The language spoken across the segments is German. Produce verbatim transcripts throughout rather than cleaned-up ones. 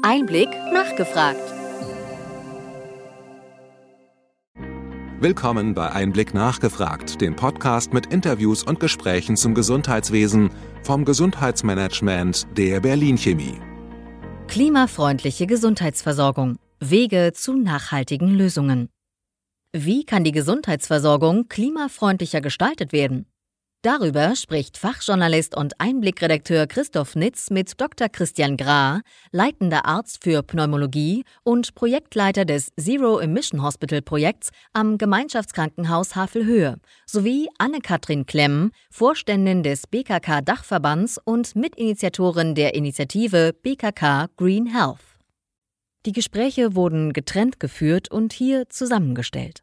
Einblick nachgefragt. Willkommen bei Einblick nachgefragt, dem Podcast mit Interviews und Gesprächen zum Gesundheitswesen vom Gesundheitsmanagement der Berlin Chemie. Klimafreundliche Gesundheitsversorgung. Wege zu nachhaltigen Lösungen. Wie kann die Gesundheitsversorgung klimafreundlicher gestaltet werden? Darüber spricht Fachjournalist und Einblickredakteur Christoph Nitz mit Doktor Christian Grah, leitender Arzt für Pneumologie und Projektleiter des Zero Emission Hospital Projekts am Gemeinschaftskrankenhaus Havelhöhe, sowie Anne-Kathrin Klemm, Vorständin des B K K-Dachverbands und Mitinitiatorin der Initiative B K K Green Health. Die Gespräche wurden getrennt geführt und hier zusammengestellt.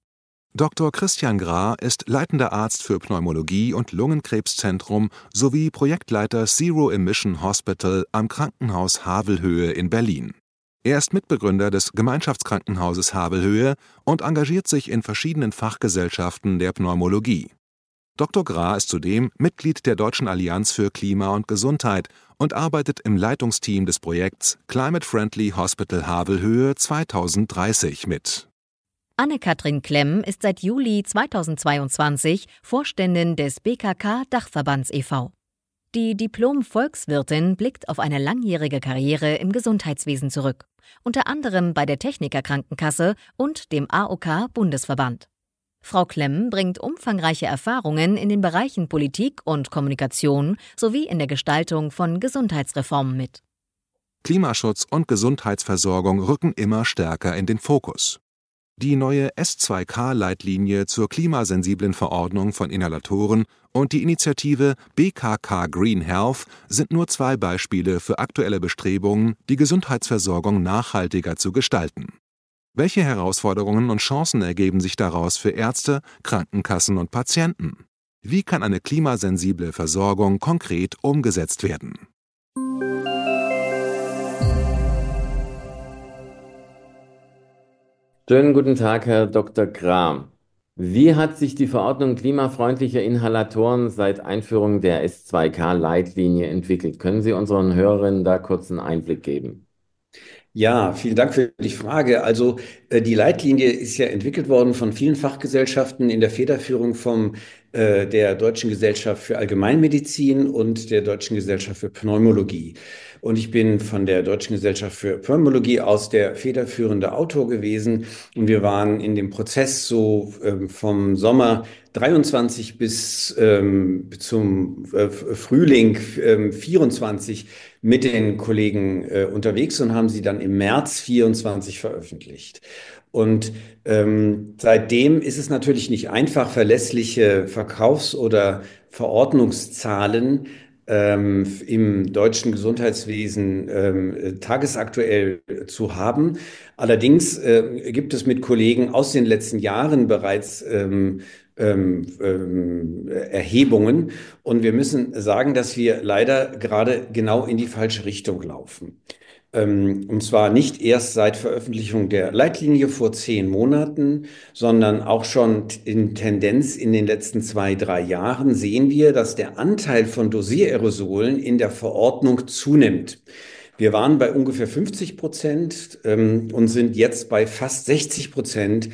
Doktor Christian Grah ist leitender Arzt für Pneumologie und Lungenkrebszentrum sowie Projektleiter Zero Emission Hospital am Krankenhaus Havelhöhe in Berlin. Er ist Mitbegründer des Gemeinschaftskrankenhauses Havelhöhe und engagiert sich in verschiedenen Fachgesellschaften der Pneumologie. Doktor Grah ist zudem Mitglied der Deutschen Allianz für Klima und Gesundheit und arbeitet im Leitungsteam des Projekts Climate Friendly Hospital Havelhöhe zwanzig dreißig mit. Anne-Kathrin Klemm ist seit Juli zweitausendzweiundzwanzig Vorständin des B K K-Dachverbands e V Die Diplom-Volkswirtin blickt auf eine langjährige Karriere im Gesundheitswesen zurück, unter anderem bei der Techniker Krankenkasse und dem A O K-Bundesverband. Frau Klemm bringt umfangreiche Erfahrungen in den Bereichen Politik und Kommunikation sowie in der Gestaltung von Gesundheitsreformen mit. Klimaschutz und Gesundheitsversorgung rücken immer stärker in den Fokus. Die neue S zwei K-Leitlinie zur klimasensiblen Verordnung von Inhalatoren und die Initiative B K K Green Health sind nur zwei Beispiele für aktuelle Bestrebungen, die Gesundheitsversorgung nachhaltiger zu gestalten. Welche Herausforderungen und Chancen ergeben sich daraus für Ärzte, Krankenkassen und Patienten? Wie kann eine klimasensible Versorgung konkret umgesetzt werden? Schönen guten Tag, Herr Doktor Grah. Wie hat sich die Verordnung klimafreundlicher Inhalatoren seit Einführung der S zwei K-Leitlinie entwickelt? Können Sie unseren Hörerinnen da kurz einen Einblick geben? Ja, vielen Dank für die Frage. Also äh, die Leitlinie ist ja entwickelt worden von vielen Fachgesellschaften in der Federführung vom, äh, der Deutschen Gesellschaft für Allgemeinmedizin und der Deutschen Gesellschaft für Pneumologie. Und ich bin von der Deutschen Gesellschaft für Pneumologie aus der federführende Autor gewesen. Und wir waren in dem Prozess so ähm, vom Sommer dreiundzwanzig bis ähm, zum äh, Frühling äh, vierundzwanzig mit den Kollegen äh, unterwegs und haben sie dann im März vierundzwanzig veröffentlicht. Und ähm, seitdem ist es natürlich nicht einfach, verlässliche Verkaufs- oder Verordnungszahlen ähm, im deutschen Gesundheitswesen ähm, tagesaktuell zu haben. Allerdings äh, gibt es mit Kollegen aus den letzten Jahren bereits ähm, ähm, ähm, Erhebungen. Und wir müssen sagen, dass wir leider gerade genau in die falsche Richtung laufen. Ähm, und zwar nicht erst seit Veröffentlichung der Leitlinie vor zehn Monaten, sondern auch schon in Tendenz in den letzten zwei, drei Jahren sehen wir, dass der Anteil von Dosierersolen in der Verordnung zunimmt. Wir waren bei ungefähr fünfzig Prozent ähm, und sind jetzt bei fast sechzig Prozent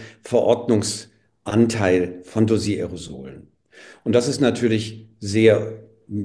Verordnungsanteil von Dosiererasolen. Und das ist natürlich sehr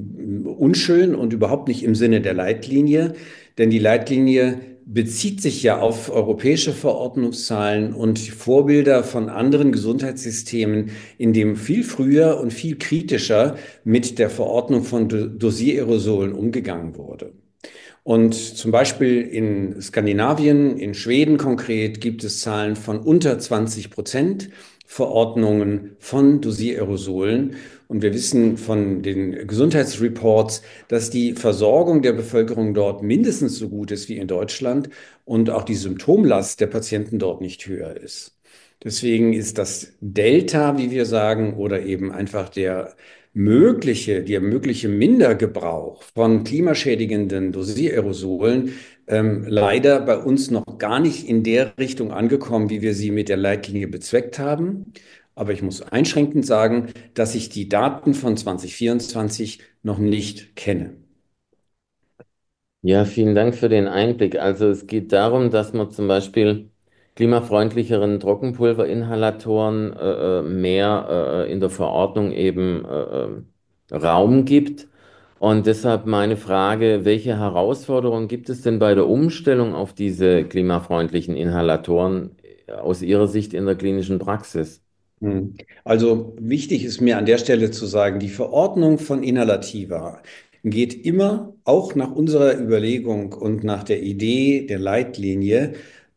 unschön und überhaupt nicht im Sinne der Leitlinie, denn die Leitlinie bezieht sich ja auf europäische Verordnungszahlen und Vorbilder von anderen Gesundheitssystemen, in dem viel früher und viel kritischer mit der Verordnung von Dosiererasolen umgegangen wurde. Und zum Beispiel in Skandinavien, in Schweden konkret, gibt es Zahlen von unter zwanzig Prozent Verordnungen von Dosiererasolen. Und wir wissen von den Gesundheitsreports, dass die Versorgung der Bevölkerung dort mindestens so gut ist wie in Deutschland und auch die Symptomlast der Patienten dort nicht höher ist. Deswegen ist das Delta, wie wir sagen, oder eben einfach der mögliche, der mögliche Mindergebrauch von klimaschädigenden Dosiererasolen ähm, leider bei uns noch gar nicht in der Richtung angekommen, wie wir sie mit der Leitlinie bezweckt haben. Aber ich muss einschränkend sagen, dass ich die Daten von zwanzig vierundzwanzig noch nicht kenne. Ja, vielen Dank für den Einblick. Also es geht darum, dass man zum Beispiel klimafreundlicheren Trockenpulverinhalatoren äh, äh, mehr äh, in der Verordnung eben äh, äh, Raum gibt. Und deshalb meine Frage, welche Herausforderungen gibt es denn bei der Umstellung auf diese klimafreundlichen Inhalatoren aus Ihrer Sicht in der klinischen Praxis? Hm. Also wichtig ist mir an der Stelle zu sagen, die Verordnung von Inhalativa geht immer, auch nach unserer Überlegung und nach der Idee der Leitlinie,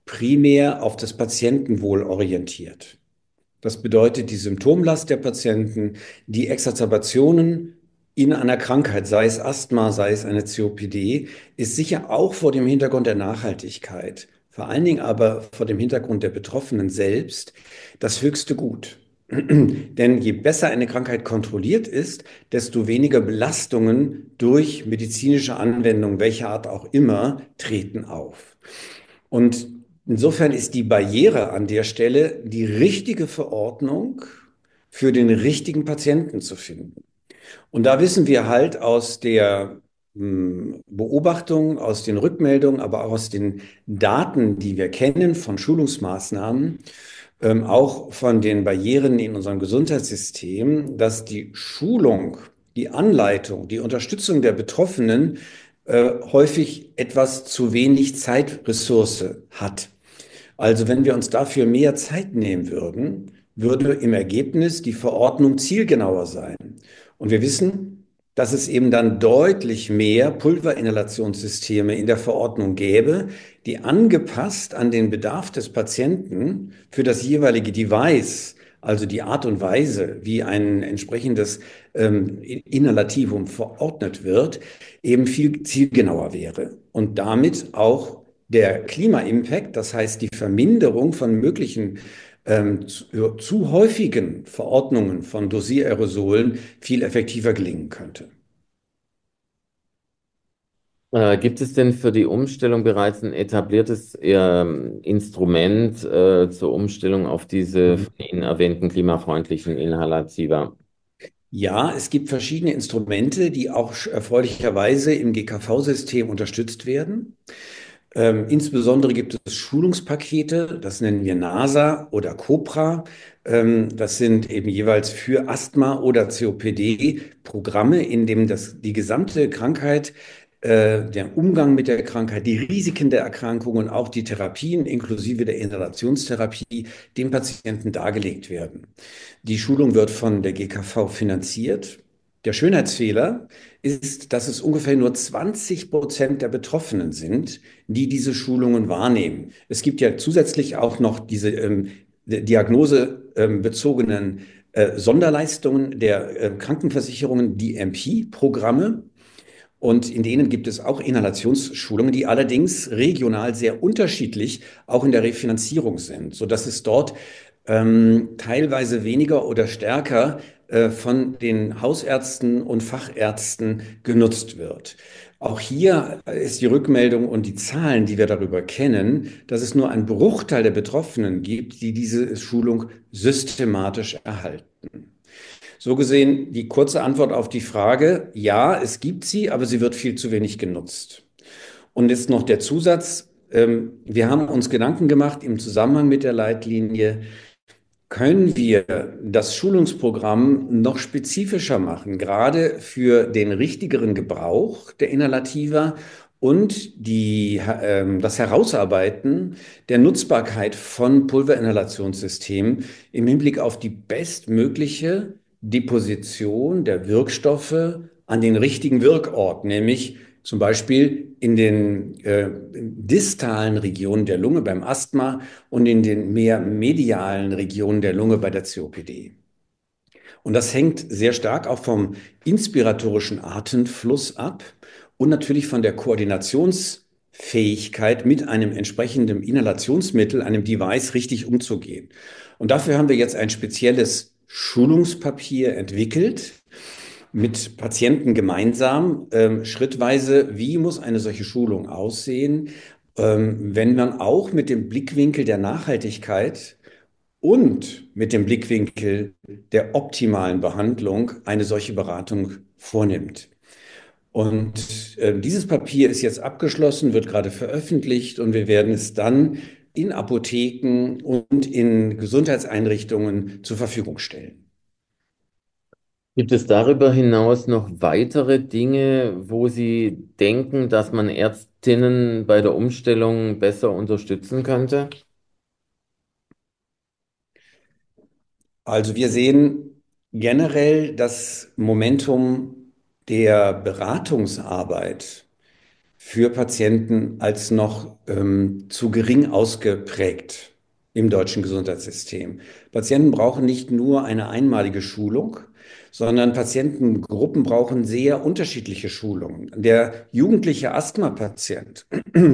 primär auf das Patientenwohl orientiert. Das bedeutet, die Symptomlast der Patienten, die Exacerbationen in einer Krankheit, sei es Asthma, sei es eine C O P D, ist sicher auch vor dem Hintergrund der Nachhaltigkeit, vor allen Dingen aber vor dem Hintergrund der Betroffenen selbst, das höchste Gut. Denn je besser eine Krankheit kontrolliert ist, desto weniger Belastungen durch medizinische Anwendung, welcher Art auch immer, treten auf. Und insofern ist die Barriere an der Stelle, die richtige Verordnung für den richtigen Patienten zu finden. Und da wissen wir halt aus der hm, Beobachtung, aus den Rückmeldungen, aber auch aus den Daten, die wir kennen von Schulungsmaßnahmen, ähm, auch von den Barrieren in unserem Gesundheitssystem, dass die Schulung, die Anleitung, die Unterstützung der Betroffenen äh, häufig etwas zu wenig Zeitressource hat. Also wenn wir uns dafür mehr Zeit nehmen würden, würde im Ergebnis die Verordnung zielgenauer sein. Und wir wissen, dass es eben dann deutlich mehr Pulverinhalationssysteme in der Verordnung gäbe, die angepasst an den Bedarf des Patienten für das jeweilige Device, also die Art und Weise, wie ein entsprechendes ähm, Inhalativum verordnet wird, eben viel zielgenauer wäre und damit auch der Klima-Impact, das heißt die Verminderung von möglichen ähm, zu, zu häufigen Verordnungen von Dosierersolen viel effektiver gelingen könnte. Äh, gibt es denn für die Umstellung bereits ein etabliertes ähm, Instrument äh, zur Umstellung auf diese von Ihnen erwähnten klimafreundlichen Inhalativa? Ja, es gibt verschiedene Instrumente, die auch erfreulicherweise im G K V-System unterstützt werden. Ähm, insbesondere gibt es Schulungspakete, das nennen wir NASA oder Cobra. Ähm, das sind eben jeweils für Asthma oder C O P D Programme, in dem das, die gesamte Krankheit, äh, der Umgang mit der Krankheit, die Risiken der Erkrankung und auch die Therapien inklusive der Inhalationstherapie dem Patienten dargelegt werden. Die Schulung wird von der G K V finanziert. Der Schönheitsfehler ist, dass es ungefähr nur zwanzig Prozent der Betroffenen sind, die diese Schulungen wahrnehmen. Es gibt ja zusätzlich auch noch diese ähm, diagnosebezogenen äh, Sonderleistungen der äh, Krankenversicherungen, die M P-Programme. Und in denen gibt es auch Inhalationsschulungen, die allerdings regional sehr unterschiedlich auch in der Refinanzierung sind, sodass es dort ähm, teilweise weniger oder stärker äh, von den Hausärzten und Fachärzten genutzt wird. Auch hier ist die Rückmeldung und die Zahlen, die wir darüber kennen, dass es nur einen Bruchteil der Betroffenen gibt, die diese Schulung systematisch erhalten. So gesehen die kurze Antwort auf die Frage, ja, es gibt sie, aber sie wird viel zu wenig genutzt. Und jetzt noch der Zusatz, ähm, wir haben uns Gedanken gemacht im Zusammenhang mit der Leitlinie, können wir das Schulungsprogramm noch spezifischer machen, gerade für den richtigeren Gebrauch der Inhalativa und die, ähm, das Herausarbeiten der Nutzbarkeit von Pulverinhalationssystemen im Hinblick auf die bestmögliche Deposition der Wirkstoffe an den richtigen Wirkort, nämlich zum Beispiel in den äh, distalen Regionen der Lunge beim Asthma und in den mehr medialen Regionen der Lunge bei der C O P D. Und das hängt sehr stark auch vom inspiratorischen Atemfluss ab und natürlich von der Koordinationsfähigkeit mit einem entsprechenden Inhalationsmittel, einem Device richtig umzugehen. Und dafür haben wir jetzt ein spezielles Schulungspapier entwickelt, mit Patienten gemeinsam, ähm, schrittweise, wie muss eine solche Schulung aussehen, ähm, wenn man auch mit dem Blickwinkel der Nachhaltigkeit und mit dem Blickwinkel der optimalen Behandlung eine solche Beratung vornimmt. Und äh, dieses Papier ist jetzt abgeschlossen, wird gerade veröffentlicht und wir werden es dann in Apotheken und in Gesundheitseinrichtungen zur Verfügung stellen. Gibt es darüber hinaus noch weitere Dinge, wo Sie denken, dass man Ärztinnen bei der Umstellung besser unterstützen könnte? Also wir sehen generell das Momentum der Beratungsarbeit für Patienten als noch ähm, zu gering ausgeprägt im deutschen Gesundheitssystem. Patienten brauchen nicht nur eine einmalige Schulung, sondern Patientengruppen brauchen sehr unterschiedliche Schulungen. Der jugendliche Asthmapatient,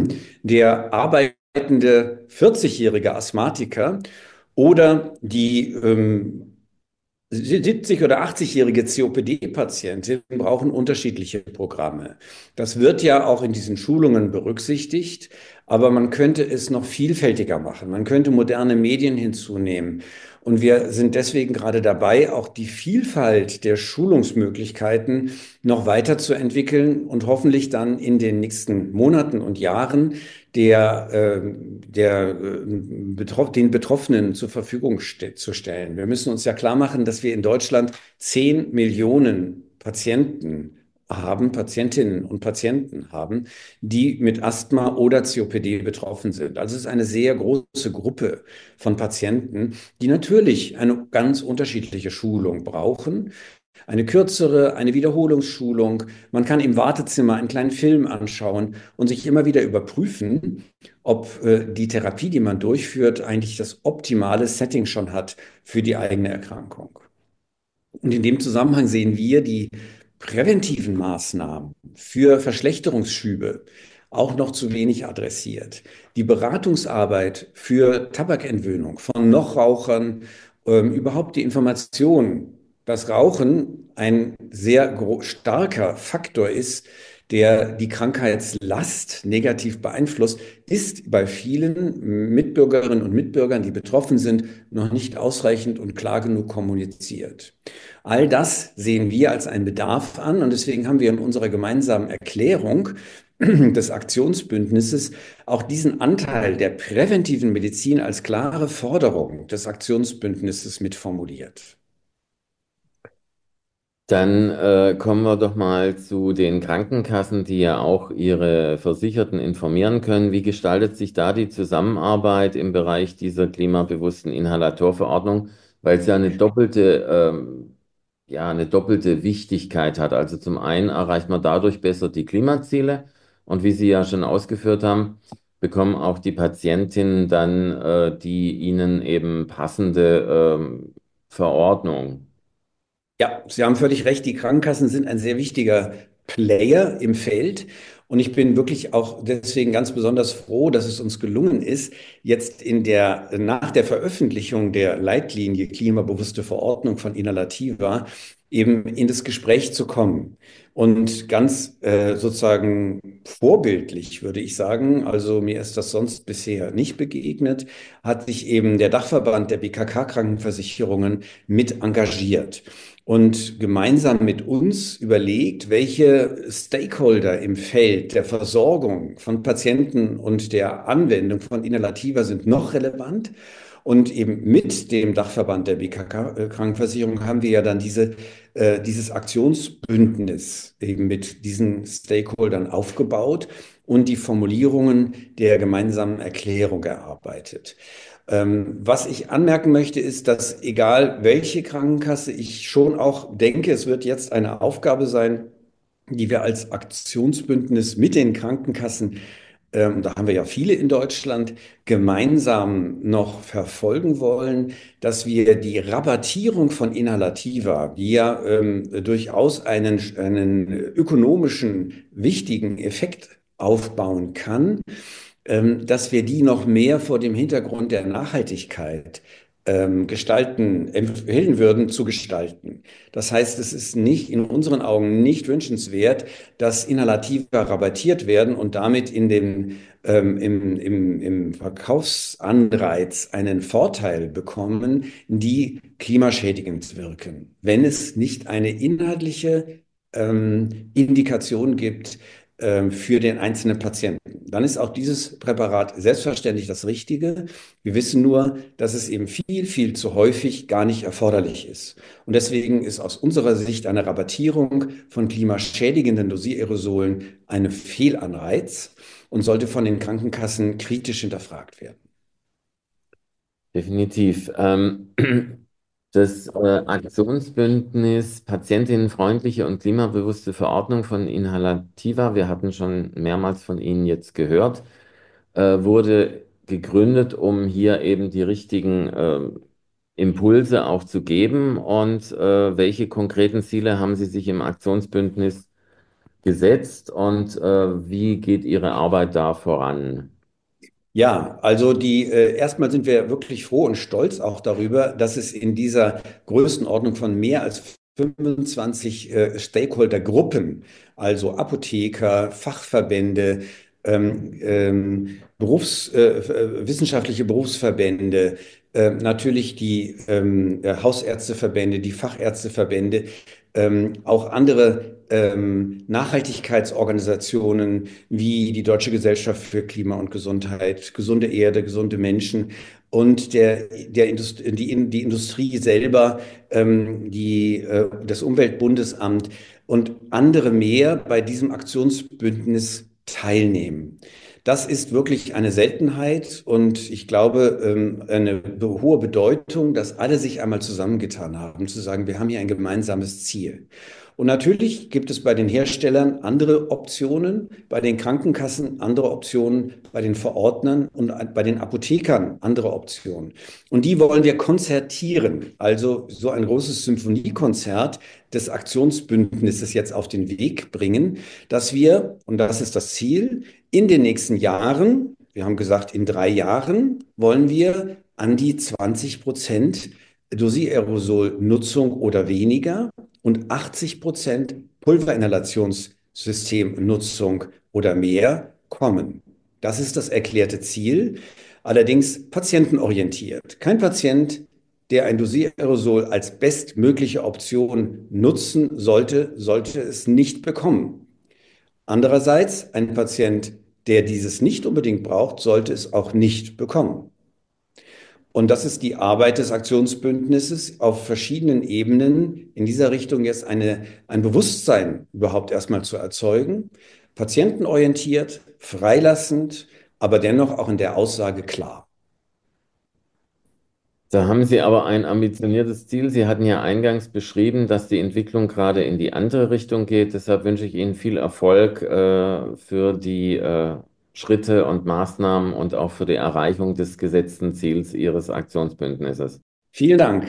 der arbeitende vierzig-jährige Asthmatiker oder die ähm, siebzig- oder achtzig-jährige C O P D-Patientinnen brauchen unterschiedliche Programme. Das wird ja auch in diesen Schulungen berücksichtigt, aber man könnte es noch vielfältiger machen. Man könnte moderne Medien hinzunehmen. Und wir sind deswegen gerade dabei, auch die Vielfalt der Schulungsmöglichkeiten noch weiterzuentwickeln und hoffentlich dann in den nächsten Monaten und Jahren der, äh, der, äh, Betroff den Betroffenen zur Verfügung ste zu stellen. Wir müssen uns ja klar machen, dass wir in Deutschland zehn Millionen Patienten haben, Patientinnen und Patienten haben, die mit Asthma oder C O P D betroffen sind. Also es ist eine sehr große Gruppe von Patienten, die natürlich eine ganz unterschiedliche Schulung brauchen. Eine kürzere, eine Wiederholungsschulung. Man kann im Wartezimmer einen kleinen Film anschauen und sich immer wieder überprüfen, ob äh, die Therapie, die man durchführt, eigentlich das optimale Setting schon hat für die eigene Erkrankung. Und in dem Zusammenhang sehen wir die präventiven Maßnahmen für Verschlechterungsschübe auch noch zu wenig adressiert. Die Beratungsarbeit für Tabakentwöhnung von Nichtrauchern, ähm, überhaupt die Information, dass Rauchen ein sehr gro- starker Faktor ist, der die Krankheitslast negativ beeinflusst, ist bei vielen Mitbürgerinnen und Mitbürgern, die betroffen sind, noch nicht ausreichend und klar genug kommuniziert. All das sehen wir als einen Bedarf an und deswegen haben wir in unserer gemeinsamen Erklärung des Aktionsbündnisses auch diesen Anteil der präventiven Medizin als klare Forderung des Aktionsbündnisses mitformuliert. Dann äh, kommen wir doch mal zu den Krankenkassen, die ja auch ihre Versicherten informieren können. Wie gestaltet sich da die Zusammenarbeit im Bereich dieser klimabewussten Inhalatorverordnung? Weil es ja eine doppelte, ähm, ja, eine doppelte Wichtigkeit hat. Also zum einen erreicht man dadurch besser die Klimaziele und wie Sie ja schon ausgeführt haben, bekommen auch die Patientinnen dann äh, die ihnen eben passende ähm, Verordnung. Ja, Sie haben völlig recht. Die Krankenkassen sind ein sehr wichtiger Player im Feld. Und ich bin wirklich auch deswegen ganz besonders froh, dass es uns gelungen ist, jetzt in der, nach der Veröffentlichung der Leitlinie Klimabewusste Verordnung von Inhalativa eben in das Gespräch zu kommen. Und ganz äh, sozusagen vorbildlich, würde ich sagen, also mir ist das sonst bisher nicht begegnet, hat sich eben der Dachverband der B K K-Krankenversicherungen mit engagiert und gemeinsam mit uns überlegt, welche Stakeholder im Feld der Versorgung von Patienten und der Anwendung von Inhalativa sind noch relevant. Und eben mit dem Dachverband der B K K-Krankenversicherung haben wir ja dann diese, äh, dieses Aktionsbündnis eben mit diesen Stakeholdern aufgebaut und die Formulierungen der gemeinsamen Erklärung erarbeitet. Ähm, was ich anmerken möchte, ist, dass egal welche Krankenkasse, ich schon auch denke, es wird jetzt eine Aufgabe sein, die wir als Aktionsbündnis mit den Krankenkassen, ähm, da haben wir ja viele in Deutschland, gemeinsam noch verfolgen wollen, dass wir die Rabattierung von Inhalativa, die ja ähm, durchaus einen, einen ökonomischen wichtigen Effekt aufbauen kann, ähm, dass wir die noch mehr vor dem Hintergrund der Nachhaltigkeit ähm, gestalten, empfehlen würden zu gestalten. Das heißt, es ist nicht in unseren Augen nicht wünschenswert, dass Inhalativa rabattiert werden und damit in den, ähm, im, im, im Verkaufsanreiz einen Vorteil bekommen, die klimaschädigend wirken, wenn es nicht eine inhaltliche ähm, Indikationen gibt ähm, für den einzelnen Patienten. Dann ist auch dieses Präparat selbstverständlich das Richtige. Wir wissen nur, dass es eben viel, viel zu häufig gar nicht erforderlich ist. Und deswegen ist aus unserer Sicht eine Rabattierung von klimaschädigenden Dosiererosolen ein Fehlanreiz und sollte von den Krankenkassen kritisch hinterfragt werden. Definitiv. Ähm, das äh, Aktionsbündnis Patientinnenfreundliche und klimabewusste Verordnung von Inhalativa, wir hatten schon mehrmals von Ihnen jetzt gehört, äh, wurde gegründet, um hier eben die richtigen äh, Impulse auch zu geben. Und äh, welche konkreten Ziele haben Sie sich im Aktionsbündnis gesetzt und äh, wie geht Ihre Arbeit da voran? Ja, also die äh, erstmal sind wir wirklich froh und stolz auch darüber, dass es in dieser Größenordnung von mehr als fünfundzwanzig äh, Stakeholdergruppen, also Apotheker, Fachverbände, ähm, ähm, Berufs, äh, äh, wissenschaftliche Berufsverbände, äh, natürlich die ähm, äh, Hausärzteverbände, die Fachärzteverbände, ähm, auch andere ähm, Nachhaltigkeitsorganisationen wie die Deutsche Gesellschaft für Klima und Gesundheit, gesunde Erde, gesunde Menschen und der, der Indust die, die Industrie selber, ähm, die, äh, das Umweltbundesamt und andere mehr bei diesem Aktionsbündnis teilnehmen. Das ist wirklich eine Seltenheit und ich glaube, ähm, eine hohe Bedeutung, dass alle sich einmal zusammengetan haben, zu sagen, wir haben hier ein gemeinsames Ziel. Und natürlich gibt es bei den Herstellern andere Optionen, bei den Krankenkassen andere Optionen, bei den Verordnern und bei den Apothekern andere Optionen. Und die wollen wir konzertieren, also so ein großes Symphoniekonzert des Aktionsbündnisses jetzt auf den Weg bringen, dass wir, und das ist das Ziel, in den nächsten Jahren, wir haben gesagt, in drei Jahren wollen wir an die zwanzig Prozent Dosiererosol-Nutzung oder weniger und achtzig Prozent Pulverinhalationssystemnutzung oder mehr kommen. Das ist das erklärte Ziel, allerdings patientenorientiert. Kein Patient, der ein Dosiererosol als bestmögliche Option nutzen sollte, sollte es nicht bekommen. Andererseits, ein Patient, der dieses nicht unbedingt braucht, sollte es auch nicht bekommen. Und das ist die Arbeit des Aktionsbündnisses auf verschiedenen Ebenen in dieser Richtung jetzt eine, ein Bewusstsein überhaupt erstmal zu erzeugen, patientenorientiert, freilassend, aber dennoch auch in der Aussage klar. Da haben Sie aber ein ambitioniertes Ziel. Sie hatten ja eingangs beschrieben, dass die Entwicklung gerade in die andere Richtung geht. Deshalb wünsche ich Ihnen viel Erfolg äh, für die äh, Schritte und Maßnahmen und auch für die Erreichung des gesetzten Ziels Ihres Aktionsbündnisses. Vielen Dank.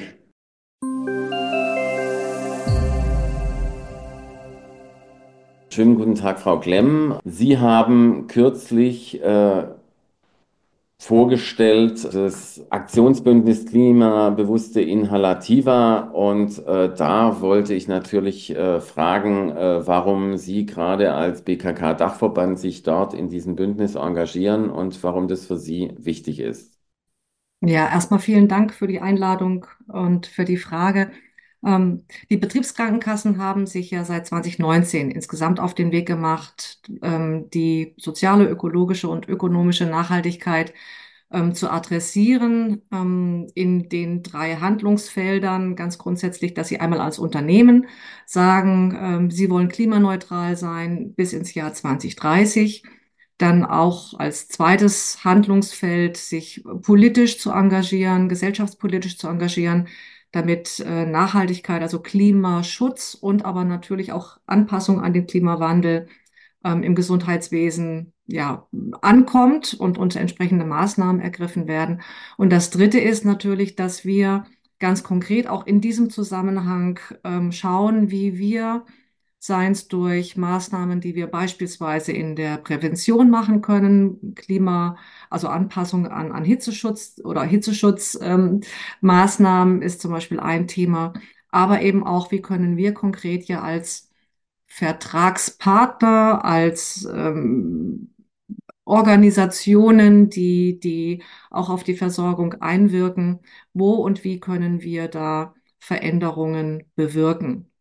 Schönen guten Tag, Frau Klemm. Sie haben kürzlich äh, vorgestellt, das Aktionsbündnis Klimabewusste Inhalativa. Und äh, da wollte ich natürlich äh, fragen, äh, warum Sie gerade als B K K-Dachverband sich dort in diesem Bündnis engagieren und warum das für Sie wichtig ist. Ja, erstmal vielen Dank für die Einladung und für die Frage. Ähm, die Betriebskrankenkassen haben sich ja seit zwanzig neunzehn insgesamt auf den Weg gemacht, ähm, die soziale, ökologische und ökonomische Nachhaltigkeit ähm, zu adressieren ähm, in den drei Handlungsfeldern. Ganz grundsätzlich, dass sie einmal als Unternehmen sagen, ähm, sie wollen klimaneutral sein bis ins Jahr zwanzig dreißig. Dann auch als zweites Handlungsfeld sich politisch zu engagieren, gesellschaftspolitisch zu engagieren, damit äh, Nachhaltigkeit, also Klimaschutz und aber natürlich auch Anpassung an den Klimawandel ähm, im Gesundheitswesen ja ankommt und unter entsprechende Maßnahmen ergriffen werden. Und das Dritte ist natürlich, dass wir ganz konkret auch in diesem Zusammenhang ähm, schauen, wie wir seien es durch Maßnahmen, die wir beispielsweise in der Prävention machen können, Klima, also Anpassung an, an Hitzeschutz oder Hitzeschutzmaßnahmen ähm, Maßnahmen ist zum Beispiel ein Thema, aber eben auch, wie können wir konkret ja als Vertragspartner, als ähm, Organisationen, die, die auch auf die Versorgung einwirken, wo und wie können wir da Veränderungen bewirken?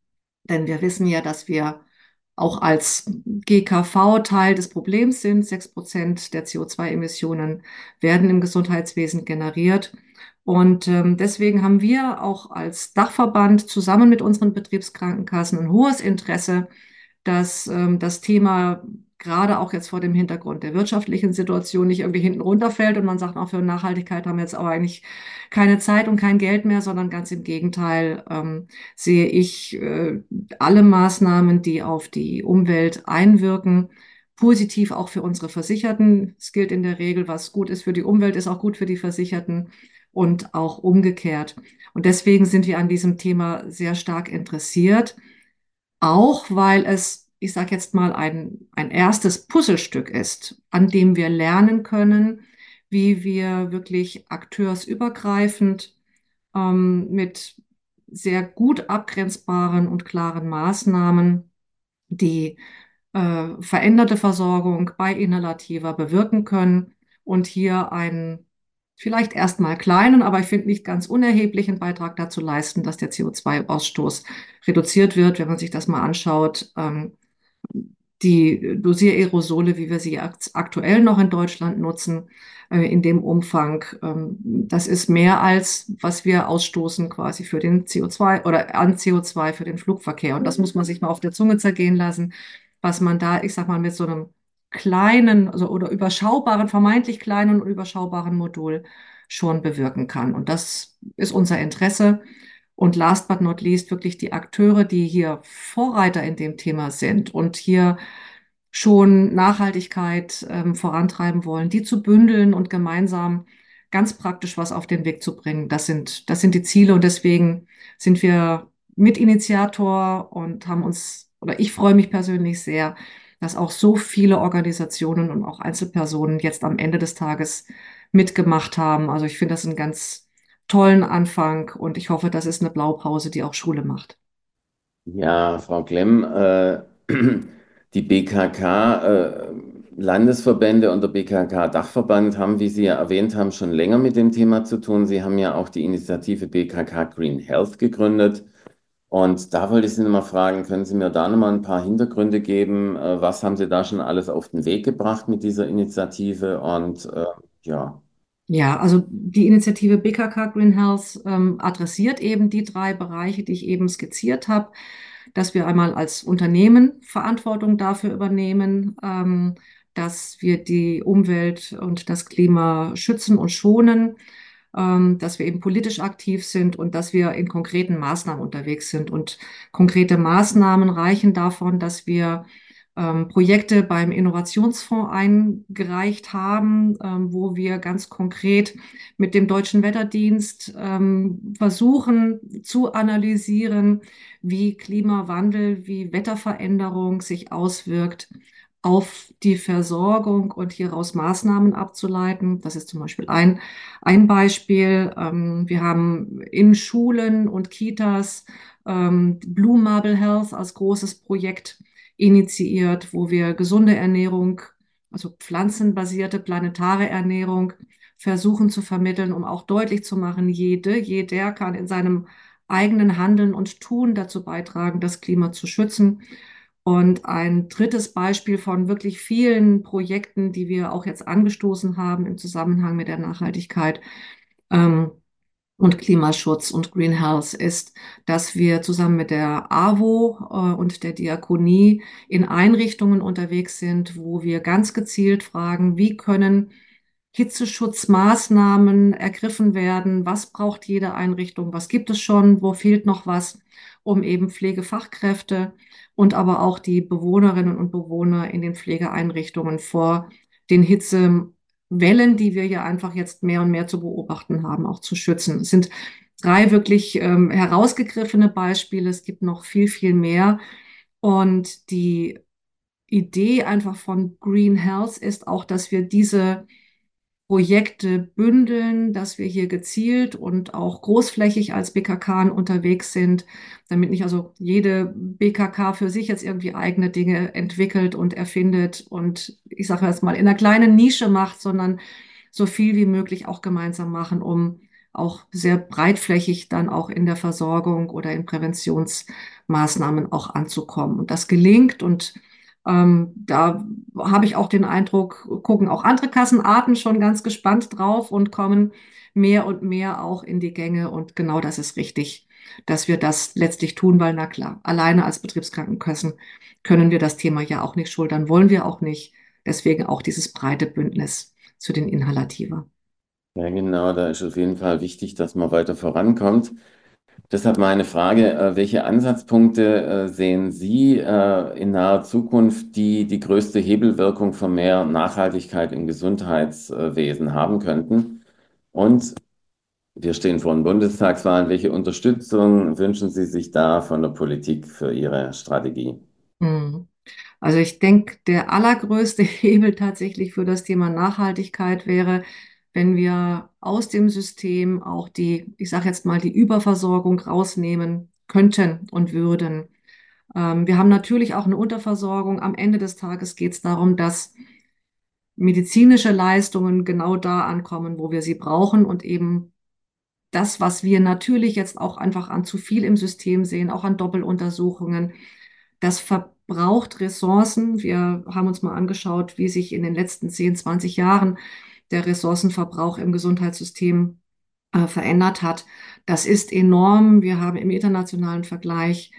Denn wir wissen ja, dass wir auch als G K V Teil des Problems sind. Sechs Prozent der C O zwei Emissionen werden im Gesundheitswesen generiert. Und ähm, deswegen haben wir auch als Dachverband zusammen mit unseren Betriebskrankenkassen ein hohes Interesse, dass ähm, das Thema gerade auch jetzt vor dem Hintergrund der wirtschaftlichen Situation nicht irgendwie hinten runterfällt und man sagt, auch für Nachhaltigkeit haben wir jetzt aber eigentlich keine Zeit und kein Geld mehr, sondern ganz im Gegenteil ähm, sehe ich äh, alle Maßnahmen, die auf die Umwelt einwirken, positiv auch für unsere Versicherten. Es gilt in der Regel, was gut ist für die Umwelt, ist auch gut für die Versicherten und auch umgekehrt. Und deswegen sind wir an diesem Thema sehr stark interessiert. Auch weil es, ich sage jetzt mal, ein, ein erstes Puzzlestück ist, an dem wir lernen können, wie wir wirklich akteursübergreifend ähm, mit sehr gut abgrenzbaren und klaren Maßnahmen die äh, veränderte Versorgung bei Inhalativer bewirken können und hier einen vielleicht erstmal kleinen, aber ich finde nicht ganz unerheblichen Beitrag dazu leisten, dass der C O zwei Ausstoß reduziert wird, wenn man sich das mal anschaut. Ähm, die Dosiererosole, wie wir sie akt aktuell noch in Deutschland nutzen, äh, in dem Umfang, ähm, das ist mehr als was wir ausstoßen quasi für den C O zwei oder an C O zwei für den Flugverkehr. Und das muss man sich mal auf der Zunge zergehen lassen, was man da, ich sag mal, mit so einem kleinen, also oder überschaubaren, vermeintlich kleinen und überschaubaren Modul schon bewirken kann. Und das ist unser Interesse. Und last but not least wirklich die Akteure, die hier Vorreiter in dem Thema sind und hier schon Nachhaltigkeit ähm, vorantreiben wollen, die zu bündeln und gemeinsam ganz praktisch was auf den Weg zu bringen. Das sind, das sind die Ziele und deswegen sind wir Mitinitiator und haben uns, oder ich freue mich persönlich sehr, dass auch so viele Organisationen und auch Einzelpersonen jetzt am Ende des Tages mitgemacht haben. Also ich finde das einen ganz tollen Anfang und ich hoffe, das ist eine Blaupause, die auch Schule macht. Ja, Frau Klemm, äh, die B K K, äh, Landesverbände und der B K K-Dachverband haben, wie Sie ja erwähnt haben, schon länger mit dem Thema zu tun. Sie haben ja auch die Initiative B K K Green Health gegründet. Und da wollte ich Sie nochmal fragen, können Sie mir da nochmal ein paar Hintergründe geben? Äh, was haben Sie da schon alles auf den Weg gebracht mit dieser Initiative? Und äh, ja. Ja, also die Initiative B K K Green Health ähm, adressiert eben die drei Bereiche, die ich eben skizziert habe, dass wir einmal als Unternehmen Verantwortung dafür übernehmen, ähm, dass wir die Umwelt und das Klima schützen und schonen, ähm, dass wir eben politisch aktiv sind und dass wir in konkreten Maßnahmen unterwegs sind. Und konkrete Maßnahmen reichen davon, dass wir ähm, Projekte beim Innovationsfonds eingereicht haben, ähm, wo wir ganz konkret mit dem Deutschen Wetterdienst ähm, versuchen zu analysieren, wie Klimawandel, wie Wetterveränderung sich auswirkt auf die Versorgung und hieraus Maßnahmen abzuleiten. Das ist zum Beispiel ein, ein Beispiel. Ähm, wir haben in Schulen und Kitas ähm, Blue Marble Health als großes Projekt initiiert, wo wir gesunde Ernährung, also pflanzenbasierte planetare Ernährung, versuchen zu vermitteln, um auch deutlich zu machen, jede, jeder kann in seinem eigenen Handeln und Tun dazu beitragen, das Klima zu schützen. Und ein drittes Beispiel von wirklich vielen Projekten, die wir auch jetzt angestoßen haben im Zusammenhang mit der Nachhaltigkeit, ähm, und Klimaschutz und Green Health ist, dass wir zusammen mit der AWO äh, und der Diakonie in Einrichtungen unterwegs sind, wo wir ganz gezielt fragen, wie können Hitzeschutzmaßnahmen ergriffen werden, was braucht jede Einrichtung, was gibt es schon, wo fehlt noch was, um eben Pflegefachkräfte und aber auch die Bewohnerinnen und Bewohner in den Pflegeeinrichtungen vor den Hitze Wellen, die wir ja einfach jetzt mehr und mehr zu beobachten haben, auch zu schützen. Es sind drei wirklich ähm, herausgegriffene Beispiele. Es gibt noch viel, viel mehr. Und die Idee einfach von Green Health ist auch, dass wir diese Projekte bündeln, dass wir hier gezielt und auch großflächig als B K K unterwegs sind, damit nicht also jede B K K für sich jetzt irgendwie eigene Dinge entwickelt und erfindet und ich sage jetzt mal in einer kleinen Nische macht, sondern so viel wie möglich auch gemeinsam machen, um auch sehr breitflächig dann auch in der Versorgung oder in Präventionsmaßnahmen auch anzukommen. Und das gelingt und ähm, da habe ich auch den Eindruck, gucken auch andere Kassenarten schon ganz gespannt drauf und kommen mehr und mehr auch in die Gänge. Und genau das ist richtig, dass wir das letztlich tun, weil na klar, alleine als Betriebskrankenkassen können wir das Thema ja auch nicht schultern, wollen wir auch nicht. Deswegen auch dieses breite Bündnis zu den Inhalativa. Ja, genau, da ist auf jeden Fall wichtig, dass man weiter vorankommt. Deshalb meine Frage, äh, welche Ansatzpunkte äh, sehen Sie äh, in naher Zukunft, die die größte Hebelwirkung für mehr Nachhaltigkeit im Gesundheitswesen haben könnten? Und wir stehen vor den Bundestagswahlen. Welche Unterstützung wünschen Sie sich da von der Politik für Ihre Strategie? Mhm. Also ich denke, der allergrößte Hebel tatsächlich für das Thema Nachhaltigkeit wäre, wenn wir aus dem System auch die, ich sage jetzt mal, die Überversorgung rausnehmen könnten und würden. Ähm, wir haben natürlich auch eine Unterversorgung. Am Ende des Tages geht es darum, dass medizinische Leistungen genau da ankommen, wo wir sie brauchen und eben das, was wir natürlich jetzt auch einfach an zu viel im System sehen, auch an Doppeluntersuchungen, das verbraucht Ressourcen. Wir haben uns mal angeschaut, wie sich in den letzten zehn, zwanzig Jahren der Ressourcenverbrauch im Gesundheitssystem äh, verändert hat. Das ist enorm. Wir haben im internationalen Vergleich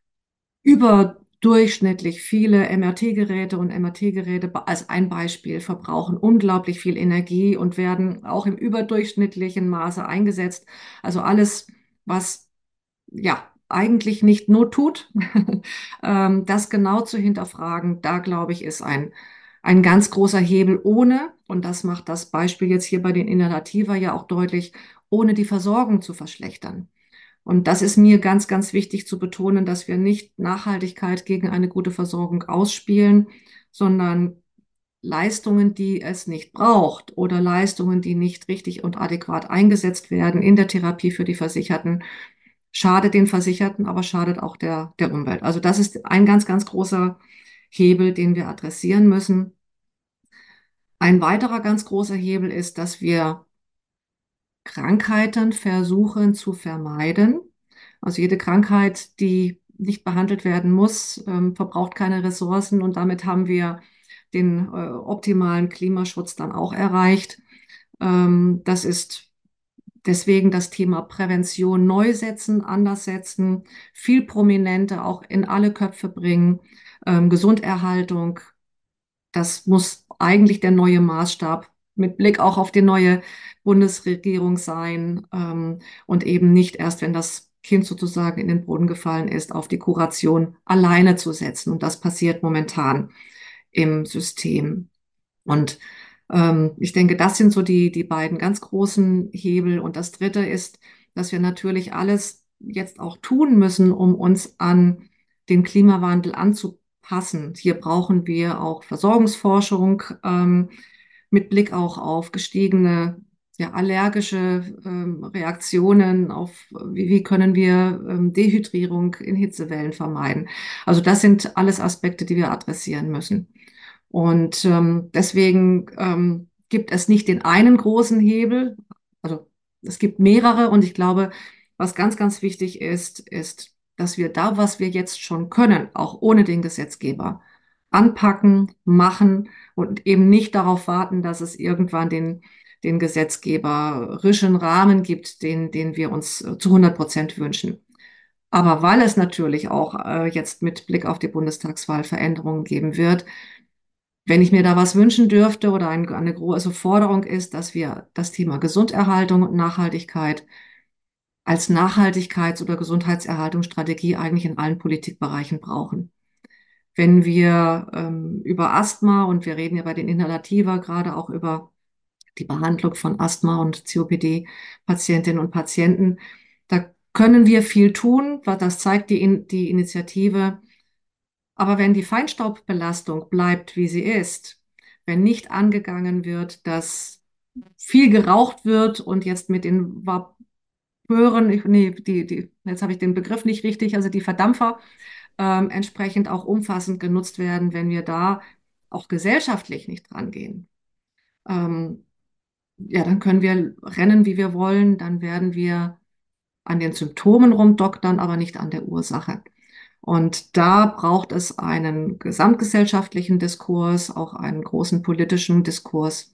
überdurchschnittlich viele M R T-Geräte und M R T-Geräte als ein Beispiel verbrauchen unglaublich viel Energie und werden auch im überdurchschnittlichen Maße eingesetzt. Also alles, was ja eigentlich nicht Not tut, ähm, das genau zu hinterfragen, da glaube ich, ist ein, ein ganz großer Hebel ohne, und das macht das Beispiel jetzt hier bei den Inhalativa ja auch deutlich, ohne die Versorgung zu verschlechtern. Und das ist mir ganz, ganz wichtig zu betonen, dass wir nicht Nachhaltigkeit gegen eine gute Versorgung ausspielen, sondern Leistungen, die es nicht braucht oder Leistungen, die nicht richtig und adäquat eingesetzt werden in der Therapie für die Versicherten, schadet den Versicherten, aber schadet auch der, der Umwelt. Also das ist ein ganz, ganz großer Hebel, den wir adressieren müssen. Ein weiterer ganz großer Hebel ist, dass wir Krankheiten versuchen zu vermeiden. Also jede Krankheit, die nicht behandelt werden muss, ähm, verbraucht keine Ressourcen und damit haben wir den äh, optimalen Klimaschutz dann auch erreicht. Ähm, das ist deswegen das Thema Prävention neu setzen, anders setzen, viel prominenter auch in alle Köpfe bringen. Ähm, Gesunderhaltung, das muss eigentlich der neue Maßstab mit Blick auch auf die neue Bundesregierung sein, ähm, und eben nicht erst, wenn das Kind sozusagen in den Brunnen gefallen ist, auf die Kuration alleine zu setzen. Und das passiert momentan im System. Und ähm, ich denke, das sind so die, die beiden ganz großen Hebel. Und das Dritte ist, dass wir natürlich alles jetzt auch tun müssen, um uns an den Klimawandel anzupassen. Hier brauchen wir auch Versorgungsforschung ähm, mit Blick auch auf gestiegene ja, allergische ähm, Reaktionen, auf wie, wie können wir ähm, Dehydrierung in Hitzewellen vermeiden. Also das sind alles Aspekte, die wir adressieren müssen. Und ähm, deswegen ähm, gibt es nicht den einen großen Hebel, also es gibt mehrere und ich glaube, was ganz, ganz wichtig ist, ist, dass wir da, was wir jetzt schon können, auch ohne den Gesetzgeber, anpacken, machen und eben nicht darauf warten, dass es irgendwann den, den gesetzgeberischen Rahmen gibt, den, den wir uns äh, zu hundert Prozent wünschen. Aber weil es natürlich auch äh, jetzt mit Blick auf die Bundestagswahl Veränderungen geben wird, wenn ich mir da was wünschen dürfte oder ein, eine große Forderung ist, dass wir das Thema Gesunderhaltung und Nachhaltigkeit als Nachhaltigkeits- oder Gesundheitserhaltungsstrategie eigentlich in allen Politikbereichen brauchen. Wenn wir ähm, über Asthma, und wir reden ja bei den Inhalativa gerade auch über die Behandlung von Asthma- und C O P D-Patientinnen und Patienten, da können wir viel tun, weil das zeigt die, In die Initiative. Aber wenn die Feinstaubbelastung bleibt, wie sie ist, wenn nicht angegangen wird, dass viel geraucht wird und jetzt mit den Vapeuren, ich, nee, die, die, jetzt habe ich den Begriff nicht richtig, also die Verdampfer ähm, entsprechend auch umfassend genutzt werden, wenn wir da auch gesellschaftlich nicht rangehen, ähm, ja, dann können wir rennen, wie wir wollen, dann werden wir an den Symptomen rumdoktern, aber nicht an der Ursache. Und da braucht es einen gesamtgesellschaftlichen Diskurs, auch einen großen politischen Diskurs.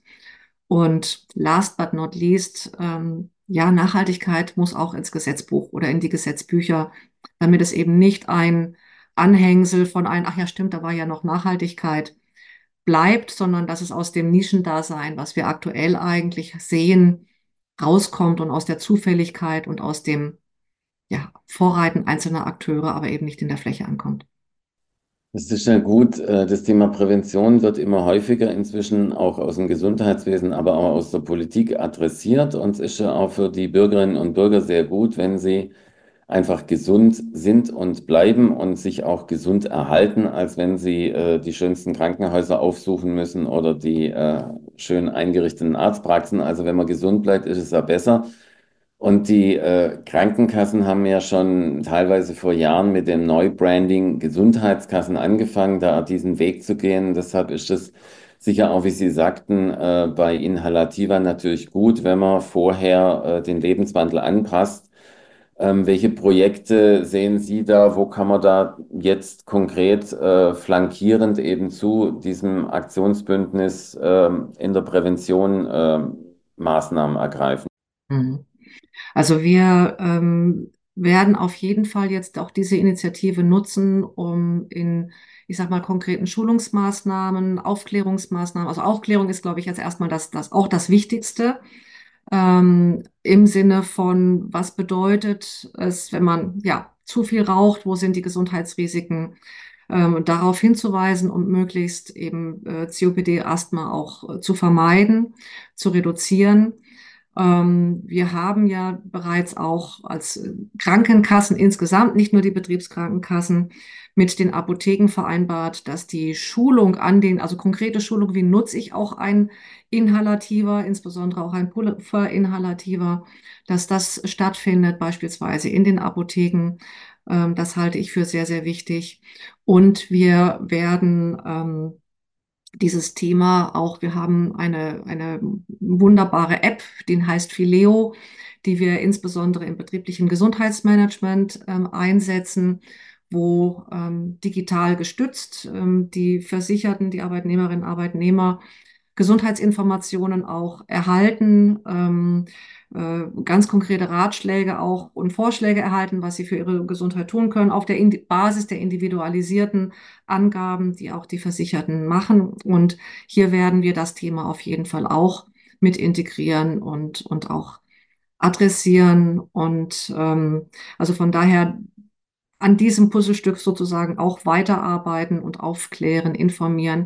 Und last but not least, ähm, ja, Nachhaltigkeit muss auch ins Gesetzbuch oder in die Gesetzbücher, damit es eben nicht ein Anhängsel von ein, ach ja, stimmt, da war ja noch Nachhaltigkeit bleibt, sondern dass es aus dem Nischendasein, was wir aktuell eigentlich sehen, rauskommt und aus der Zufälligkeit und aus dem ja, Vorreiten einzelner Akteure, aber eben nicht in der Fläche ankommt. Das ist ja gut. äh, Das Thema Prävention wird immer häufiger inzwischen auch aus dem Gesundheitswesen, aber auch aus der Politik adressiert. Und es ist ja auch für die Bürgerinnen und Bürger sehr gut, wenn sie einfach gesund sind und bleiben und sich auch gesund erhalten, als wenn sie äh, die schönsten Krankenhäuser aufsuchen müssen oder die äh, schön eingerichteten Arztpraxen. Also wenn man gesund bleibt, ist es ja besser. Und die äh, Krankenkassen haben ja schon teilweise vor Jahren mit dem Neubranding Gesundheitskassen angefangen, da diesen Weg zu gehen. Deshalb ist es sicher auch, wie Sie sagten, äh, bei Inhalativa natürlich gut, wenn man vorher äh, den Lebenswandel anpasst. Ähm, welche Projekte sehen Sie da? Wo kann man da jetzt konkret äh, flankierend eben zu diesem Aktionsbündnis ähm, in der Prävention ähm, Maßnahmen ergreifen? Mhm. Also wir ähm, werden auf jeden Fall jetzt auch diese Initiative nutzen, um in, ich sag mal, konkreten Schulungsmaßnahmen, Aufklärungsmaßnahmen, also Aufklärung ist, glaube ich, jetzt erstmal das, das auch das Wichtigste, ähm, im Sinne von, was bedeutet es, wenn man ja zu viel raucht, wo sind die Gesundheitsrisiken, ähm, und darauf hinzuweisen und möglichst eben äh, C O P D, Asthma auch äh, zu vermeiden, zu reduzieren. Ähm, wir haben ja bereits auch als äh, Krankenkassen insgesamt, nicht nur die Betriebskrankenkassen, mit den Apotheken vereinbart, dass die Schulung an den, also konkrete Schulung, wie nutze ich auch ein Inhalativer, insbesondere auch ein Pulverinhalativer, dass das stattfindet, beispielsweise in den Apotheken. Ähm, das halte ich für sehr, sehr wichtig. Und wir werden ähm, dieses Thema auch, wir haben eine, eine wunderbare App, die heißt Phileo, die wir insbesondere im betrieblichen Gesundheitsmanagement ähm, einsetzen, wo ähm, digital gestützt ähm, die Versicherten, die Arbeitnehmerinnen, Arbeitnehmer Gesundheitsinformationen auch erhalten, ähm, äh, ganz konkrete Ratschläge auch und Vorschläge erhalten, was sie für ihre Gesundheit tun können, auf der Indi- Basis der individualisierten Angaben, die auch die Versicherten machen. Und hier werden wir das Thema auf jeden Fall auch mit integrieren und, und auch adressieren. Und ähm, also von daher an diesem Puzzlestück sozusagen auch weiterarbeiten und aufklären, informieren.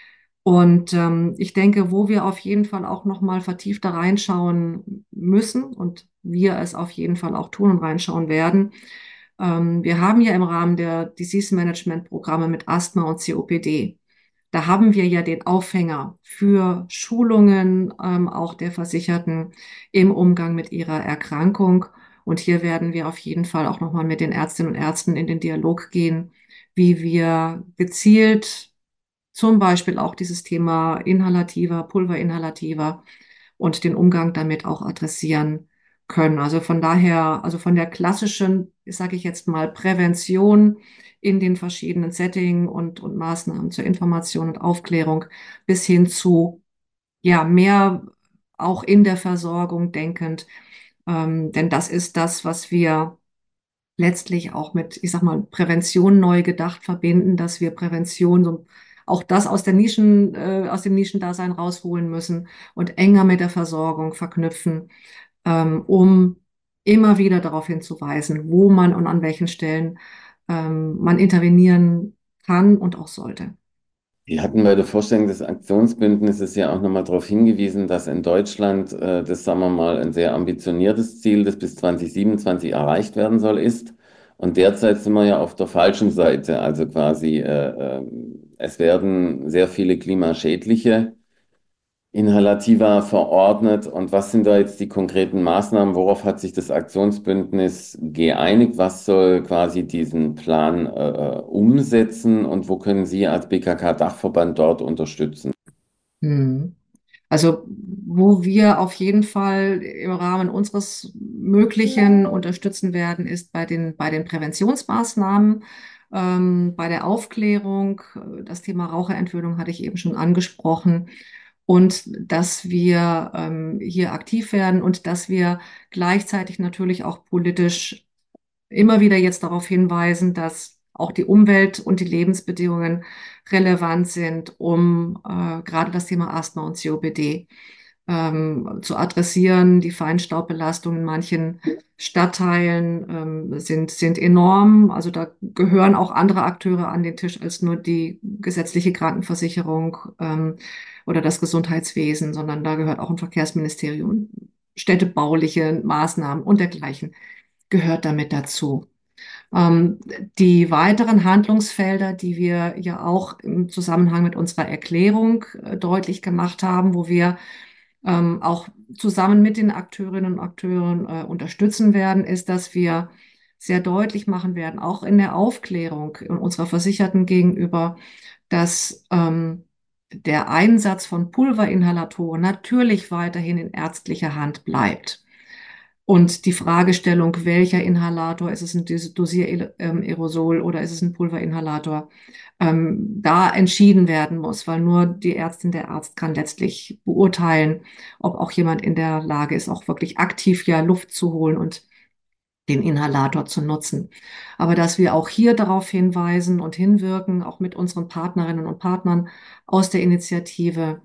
Und ähm, ich denke, wo wir auf jeden Fall auch noch mal vertiefter reinschauen müssen und wir es auf jeden Fall auch tun und reinschauen werden. Ähm, wir haben ja im Rahmen der Disease Management Programme mit Asthma und C O P D, da haben wir ja den Aufhänger für Schulungen, ähm, auch der Versicherten im Umgang mit ihrer Erkrankung. Und hier werden wir auf jeden Fall auch noch mal mit den Ärztinnen und Ärzten in den Dialog gehen, wie wir gezielt zum Beispiel auch dieses Thema inhalativer, Pulverinhalativer und den Umgang damit auch adressieren können. Also von daher, also von der klassischen, sage ich jetzt mal, Prävention in den verschiedenen Settings und, und Maßnahmen zur Information und Aufklärung bis hin zu, ja, mehr auch in der Versorgung denkend. Ähm, denn das ist das, was wir letztlich auch mit, ich sag mal, Prävention neu gedacht verbinden, dass wir Prävention so auch das aus der Nischen, äh, aus dem Nischendasein rausholen müssen und enger mit der Versorgung verknüpfen, ähm, um immer wieder darauf hinzuweisen, wo man und an welchen Stellen ähm, man intervenieren kann und auch sollte. Wir hatten bei der Vorstellung des Aktionsbündnisses ja auch nochmal darauf hingewiesen, dass in Deutschland, äh, das sagen wir mal, ein sehr ambitioniertes Ziel, das bis zwanzig siebenundzwanzig erreicht werden soll, ist. Und derzeit sind wir ja auf der falschen Seite. Also quasi, äh, äh, es werden sehr viele klimaschädliche Inhalativa verordnet. Und was sind da jetzt die konkreten Maßnahmen? Worauf hat sich das Aktionsbündnis geeinigt? Was soll quasi diesen Plan äh, umsetzen und wo können Sie als B K K-Dachverband dort unterstützen? Hm. Also wo wir auf jeden Fall im Rahmen unseres Möglichen unterstützen werden, ist bei den, bei den Präventionsmaßnahmen, ähm, bei der Aufklärung. Das Thema Raucherentwöhnung hatte ich eben schon angesprochen. Und dass wir ähm, hier aktiv werden und dass wir gleichzeitig natürlich auch politisch immer wieder jetzt darauf hinweisen, dass auch die Umwelt und die Lebensbedingungen relevant sind, um äh, gerade das Thema Asthma und C O P D ähm, zu adressieren. Die Feinstaubbelastung in manchen Stadtteilen ähm, sind, sind enorm. Also da gehören auch andere Akteure an den Tisch als nur die gesetzliche Krankenversicherung ähm, oder das Gesundheitswesen, sondern da gehört auch ein Verkehrsministerium, städtebauliche Maßnahmen und dergleichen gehört damit dazu. Ähm, die weiteren Handlungsfelder, die wir ja auch im Zusammenhang mit unserer Erklärung äh, deutlich gemacht haben, wo wir ähm, auch zusammen mit den Akteurinnen und Akteuren äh, unterstützen werden, ist, dass wir sehr deutlich machen werden, auch in der Aufklärung unserer Versicherten gegenüber, dass ähm, der Einsatz von Pulverinhalatoren natürlich weiterhin in ärztlicher Hand bleibt. Und die Fragestellung, welcher Inhalator, ist es ein Dosiererosol oder ist es ein Pulverinhalator, ähm, da entschieden werden muss, weil nur die Ärztin, der Arzt kann letztlich beurteilen, ob auch jemand in der Lage ist, auch wirklich aktiv ja Luft zu holen und den Inhalator zu nutzen. Aber dass wir auch hier darauf hinweisen und hinwirken, auch mit unseren Partnerinnen und Partnern aus der Initiative,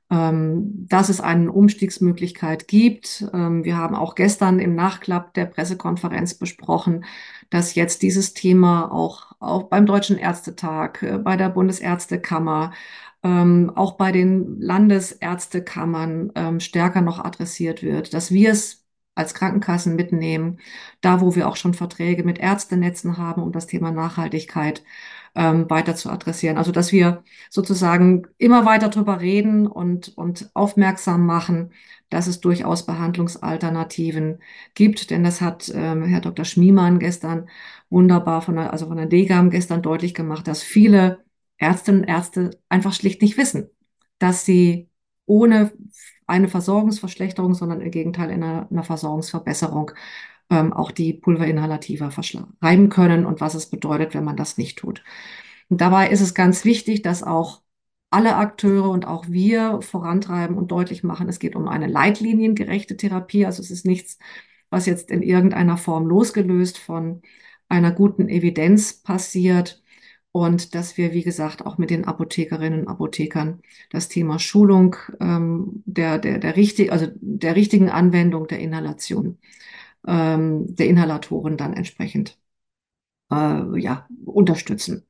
ähm, dass es eine Umstiegsmöglichkeit gibt. Ähm, wir haben auch gestern im Nachklapp der Pressekonferenz besprochen, dass jetzt dieses Thema auch, auch beim Deutschen Ärztetag, äh, bei der Bundesärztekammer, ähm, auch bei den Landesärztekammern ähm, stärker noch adressiert wird, dass wir es als Krankenkassen mitnehmen, da wo wir auch schon Verträge mit Ärztenetzen haben, um das Thema Nachhaltigkeit ähm, weiter zu adressieren. Also dass wir sozusagen immer weiter drüber reden und, und aufmerksam machen, dass es durchaus Behandlungsalternativen gibt. Denn das hat ähm, Herr Doktor Schmiemann gestern wunderbar von der, also von der D G A M gestern deutlich gemacht, dass viele Ärztinnen und Ärzte einfach schlicht nicht wissen, dass sie ohne eine Versorgungsverschlechterung, sondern im Gegenteil in einer, einer Versorgungsverbesserung ähm, auch die Pulverinhalativa verschreiben können und was es bedeutet, wenn man das nicht tut. Und dabei ist es ganz wichtig, dass auch alle Akteure und auch wir vorantreiben und deutlich machen, es geht um eine leitliniengerechte Therapie. Also es ist nichts, was jetzt in irgendeiner Form losgelöst von einer guten Evidenz passiert. Und dass wir, wie gesagt, auch mit den Apothekerinnen und Apothekern das Thema Schulung ähm, der, der, der, richtig, also der richtigen Anwendung der Inhalation, ähm, der Inhalatoren dann entsprechend äh, ja, unterstützen.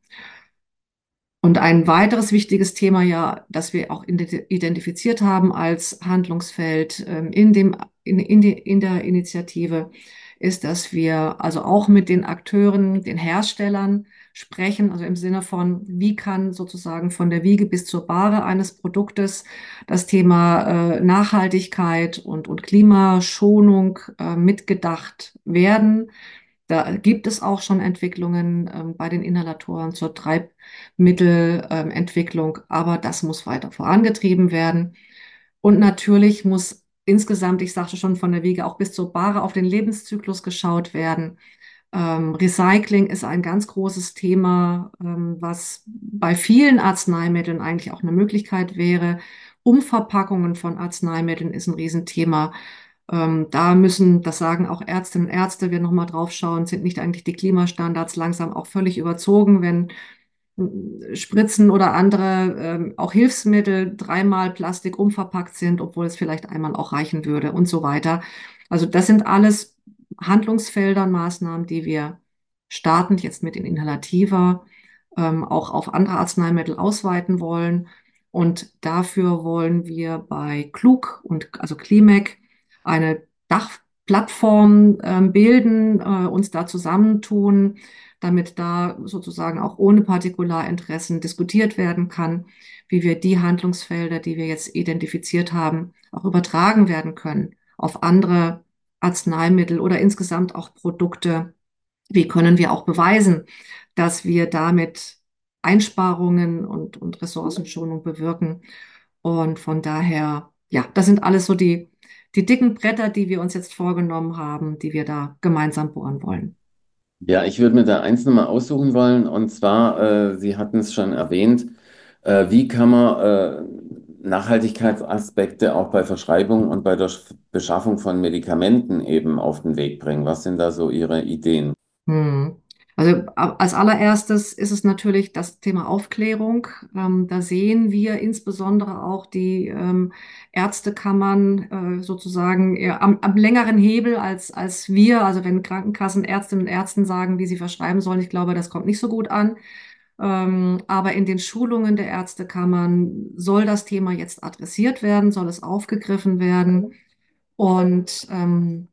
Und ein weiteres wichtiges Thema ja, das wir auch identifiziert haben als Handlungsfeld ähm, in dem, in, in, die, in der Initiative, ist, dass wir also auch mit den Akteuren, den Herstellern sprechen, also im Sinne von, wie kann sozusagen von der Wiege bis zur Bahre eines Produktes das Thema äh, Nachhaltigkeit und, und Klimaschonung äh, mitgedacht werden. Da gibt es auch schon Entwicklungen ähm, bei den Inhalatoren zur Treibmittelentwicklung, ähm, aber das muss weiter vorangetrieben werden. Und natürlich muss insgesamt, ich sagte schon von der Wiege auch bis zur Bahre, auf den Lebenszyklus geschaut werden. Ähm, Recycling ist ein ganz großes Thema, ähm, was bei vielen Arzneimitteln eigentlich auch eine Möglichkeit wäre. Umverpackungen von Arzneimitteln ist ein Riesenthema. Ähm, da müssen, das sagen auch Ärztinnen und Ärzte, wir nochmal drauf schauen, sind nicht eigentlich die Klimastandards langsam auch völlig überzogen, wenn äh, Spritzen oder andere ähm, auch Hilfsmittel dreimal Plastik umverpackt sind, obwohl es vielleicht einmal auch reichen würde und so weiter. Also das sind alles Handlungsfelder und Maßnahmen, die wir startend jetzt mit den Inhalativa ähm, auch auf andere Arzneimittel ausweiten wollen. Und dafür wollen wir bei Klug und also Klimec eine Dachplattform ähm, bilden, äh, uns da zusammentun, damit da sozusagen auch ohne Partikularinteressen diskutiert werden kann, wie wir die Handlungsfelder, die wir jetzt identifiziert haben, auch übertragen werden können auf andere Arzneimittel oder insgesamt auch Produkte. Wie können wir auch beweisen, dass wir damit Einsparungen und, und Ressourcenschonung bewirken? Und von daher, ja, das sind alles so die, die dicken Bretter, die wir uns jetzt vorgenommen haben, die wir da gemeinsam bohren wollen. Ja, ich würde mir da eins nochmal aussuchen wollen, und zwar, äh, Sie hatten es schon erwähnt, äh, wie kann man äh, Nachhaltigkeitsaspekte auch bei Verschreibung und bei der Sch- Beschaffung von Medikamenten eben auf den Weg bringen? Was sind da so Ihre Ideen? Hm. Also a- als allererstes ist es natürlich das Thema Aufklärung. Ähm, da sehen wir insbesondere auch die ähm, Ärztekammern äh, sozusagen eher am, am längeren Hebel als, als wir. Also wenn Krankenkassen Ärztinnen und Ärzten sagen, wie sie verschreiben sollen, ich glaube, das kommt nicht so gut an. Ähm, aber in den Schulungen der Ärztekammern soll das Thema jetzt adressiert werden, soll es aufgegriffen werden. Und ähm,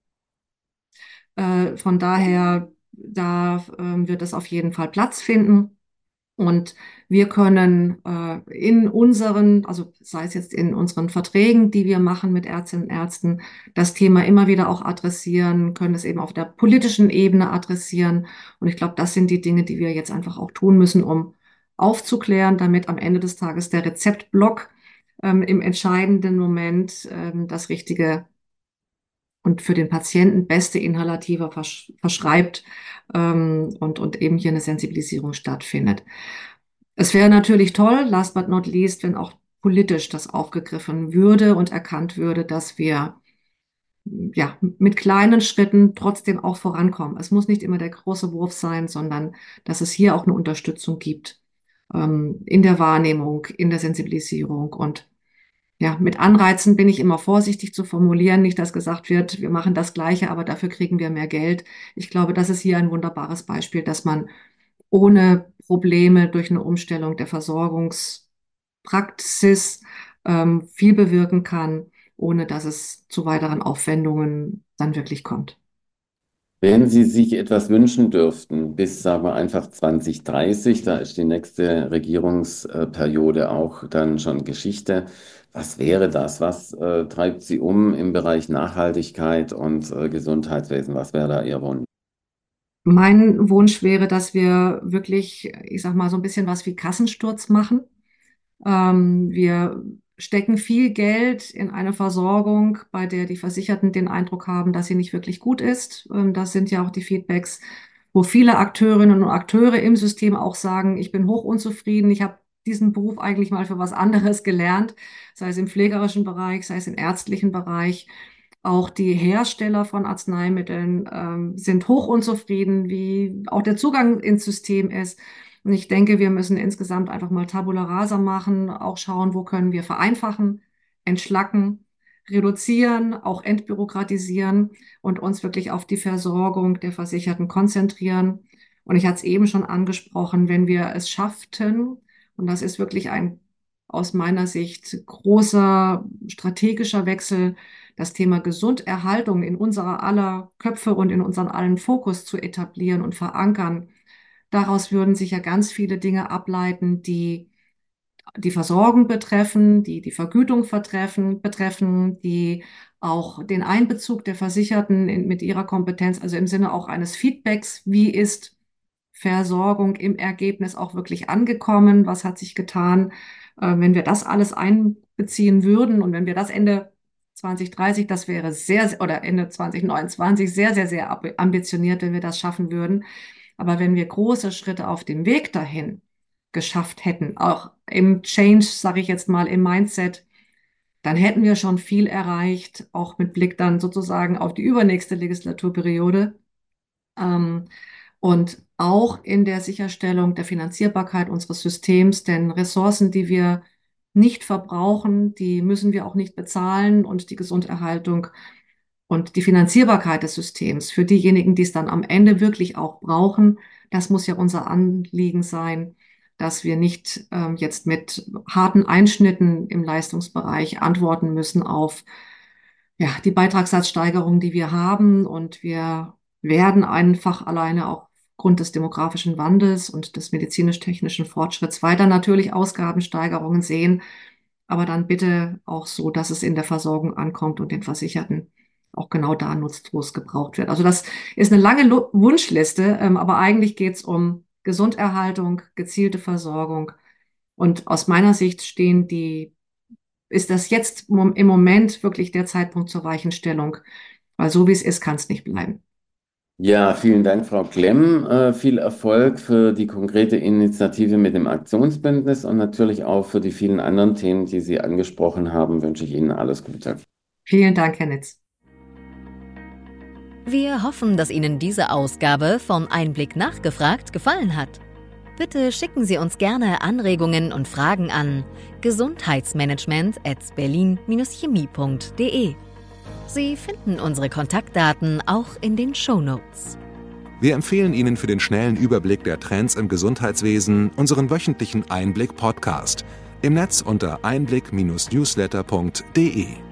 äh, von daher, da ähm, wird es auf jeden Fall Platz finden. Und wir können äh, in unseren, also sei es jetzt in unseren Verträgen, die wir machen mit Ärztinnen und Ärzten, das Thema immer wieder auch adressieren, können es eben auf der politischen Ebene adressieren. Und ich glaube, das sind die Dinge, die wir jetzt einfach auch tun müssen, um aufzuklären, damit am Ende des Tages der Rezeptblock ähm, im entscheidenden Moment ähm, das richtige und für den Patienten beste Inhalativa versch verschreibt ähm, und, und eben hier eine Sensibilisierung stattfindet. Es wäre natürlich toll, last but not least, wenn auch politisch das aufgegriffen würde und erkannt würde, dass wir ja mit kleinen Schritten trotzdem auch vorankommen. Es muss nicht immer der große Wurf sein, sondern dass es hier auch eine Unterstützung gibt ähm, in der Wahrnehmung, in der Sensibilisierung und ja, mit Anreizen bin ich immer vorsichtig zu formulieren, nicht, dass gesagt wird, wir machen das Gleiche, aber dafür kriegen wir mehr Geld. Ich glaube, das ist hier ein wunderbares Beispiel, dass man ohne Probleme durch eine Umstellung der Versorgungspraxis ähm, viel bewirken kann, ohne dass es zu weiteren Aufwendungen dann wirklich kommt. Wenn Sie sich etwas wünschen dürften, bis, sagen wir einfach zwanzig dreißig, da ist die nächste Regierungsperiode auch dann schon Geschichte. Was wäre das? Was äh, treibt Sie um im Bereich Nachhaltigkeit und äh, Gesundheitswesen? Was wäre da Ihr Wunsch? Mein Wunsch wäre, dass wir wirklich, ich sag mal, so ein bisschen was wie Kassensturz machen. Ähm, wir stecken viel Geld in eine Versorgung, bei der die Versicherten den Eindruck haben, dass sie nicht wirklich gut ist. Ähm, das sind ja auch die Feedbacks, wo viele Akteurinnen und Akteure im System auch sagen, ich bin hoch unzufrieden, ich habe diesen Beruf eigentlich mal für was anderes gelernt, sei es im pflegerischen Bereich, sei es im ärztlichen Bereich. Auch die Hersteller von Arzneimitteln ähm, sind hoch unzufrieden, wie auch der Zugang ins System ist. Und ich denke, wir müssen insgesamt einfach mal Tabula rasa machen, auch schauen, wo können wir vereinfachen, entschlacken, reduzieren, auch entbürokratisieren und uns wirklich auf die Versorgung der Versicherten konzentrieren. Und ich hatte es eben schon angesprochen, wenn wir es schafften, und das ist wirklich ein aus meiner Sicht großer strategischer Wechsel, das Thema Gesunderhaltung in unserer aller Köpfe und in unseren allen Fokus zu etablieren und verankern. Daraus würden sich ja ganz viele Dinge ableiten, die die Versorgung betreffen, die die Vergütung vertreffen, betreffen, die auch den Einbezug der Versicherten in, mit ihrer Kompetenz, also im Sinne auch eines Feedbacks, wie ist Versorgung im Ergebnis auch wirklich angekommen, was hat sich getan, äh, wenn wir das alles einbeziehen würden und wenn wir das Ende zwanzig dreißig, das wäre sehr, oder Ende zwanzig neunundzwanzig sehr, sehr, sehr ambitioniert, wenn wir das schaffen würden. Aber wenn wir große Schritte auf dem Weg dahin geschafft hätten, auch im Change, sage ich jetzt mal, im Mindset, dann hätten wir schon viel erreicht, auch mit Blick dann sozusagen auf die übernächste Legislaturperiode. Ähm, und auch in der Sicherstellung der Finanzierbarkeit unseres Systems, denn Ressourcen, die wir nicht verbrauchen, die müssen wir auch nicht bezahlen und die Gesunderhaltung und die Finanzierbarkeit des Systems für diejenigen, die es dann am Ende wirklich auch brauchen, das muss ja unser Anliegen sein, dass wir nicht ähm, jetzt mit harten Einschnitten im Leistungsbereich antworten müssen auf ja, die Beitragssatzsteigerung, die wir haben. Und wir werden einfach alleine auch aufgrund des demografischen Wandels und des medizinisch-technischen Fortschritts weiter natürlich Ausgabensteigerungen sehen, aber dann bitte auch so, dass es in der Versorgung ankommt und den Versicherten auch genau da nutzt, wo es gebraucht wird. Also das ist eine lange Lu Wunschliste, ähm, aber eigentlich geht es um Gesunderhaltung, gezielte Versorgung. Und aus meiner Sicht stehen die ist das jetzt im Moment wirklich der Zeitpunkt zur Weichenstellung, weil so wie es ist, kann es nicht bleiben. Ja, vielen Dank, Frau Klemm. Äh, viel Erfolg für die konkrete Initiative mit dem Aktionsbündnis und natürlich auch für die vielen anderen Themen, die Sie angesprochen haben, wünsche ich Ihnen alles Gute. Vielen Dank, Herr Nitz. Wir hoffen, dass Ihnen diese Ausgabe von Einblick nachgefragt gefallen hat. Bitte schicken Sie uns gerne Anregungen und Fragen an gesundheitsmanagement at berlin Bindestrich chemie punkt de. Sie finden unsere Kontaktdaten auch in den Shownotes. Wir empfehlen Ihnen für den schnellen Überblick der Trends im Gesundheitswesen unseren wöchentlichen Einblick-Podcast im Netz unter einblick Bindestrich newsletter punkt de.